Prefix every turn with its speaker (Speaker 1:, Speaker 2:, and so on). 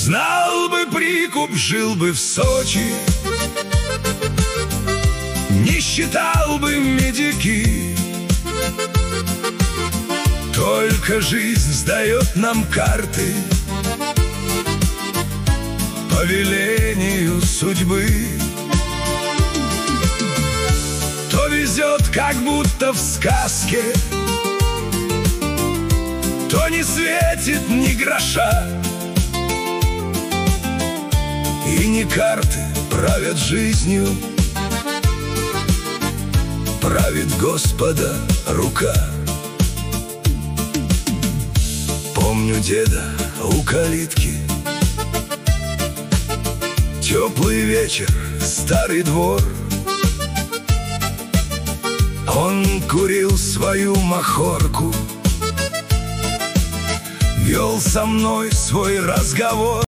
Speaker 1: Знал бы прикуп, жил бы в Сочи, не считал бы медики. Только жизнь сдает нам карты по велению судьбы. То везет, как будто в сказке, то не светит ни гроша. И не карты правят жизнью, правит Господа рука. Помню деда у калитки, теплый вечер, старый двор. Он курил свою махорку, вел со мной свой разговор.